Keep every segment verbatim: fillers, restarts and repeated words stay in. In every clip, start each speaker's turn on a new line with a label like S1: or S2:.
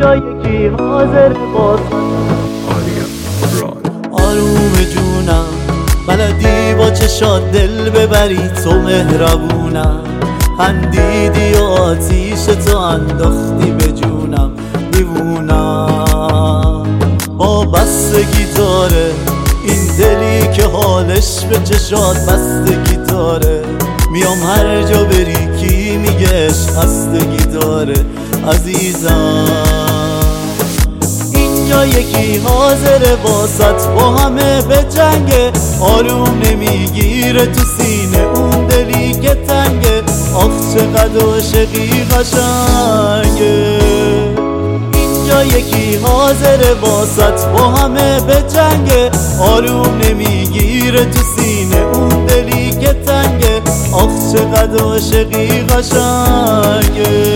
S1: اینجا یکی حاضر واسه آروم جونم، بلدی با چشات دل ببری، تو مهربونم، خندیدی و آتیش تو انداختی به جونم، دیوونم با بستگی داره این دلی که حالش به چشات بستگی داره، میام هر جا بری کی میگهش خستگی داره عزیزم. اینجا یکی حاضر واسط با همه به جنگه، آروم نمیگیره تو سینه اون دلی که تنگه، آخ چقدر عاشقی قشنگه. اینجا یکی حاضر واسط با همه به جنگه، آروم نمیگیره تو سینه اون دلی که تنگه، آخ چقدر عاشقی قشنگه.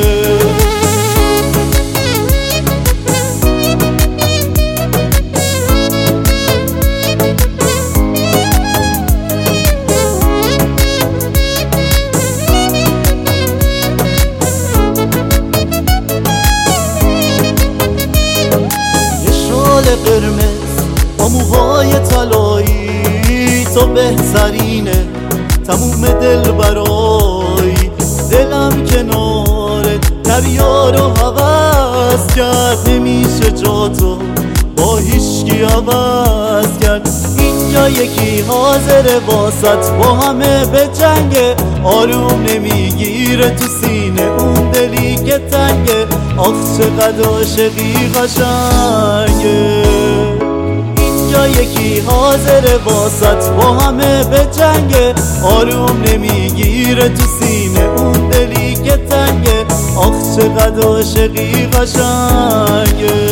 S1: قرمز با موهای طلایی، تو بهترینه تموم دل برای دلم کنارت دریا رو هوس کرد، نمیشه جاتو با هیچکی عوض کرد. اینجا یکی حاضر واسط با همه به جنگه، آروم نمیگیره تو سینه اون دلی که تنگه، آخ چقدر عاشقی قشنگه. اینجا یکی حاضر واسط با همه به جنگه، آروم نمیگیره تو سینه اون دلی که تنگه، آخ چقدر عاشقی قشنگه.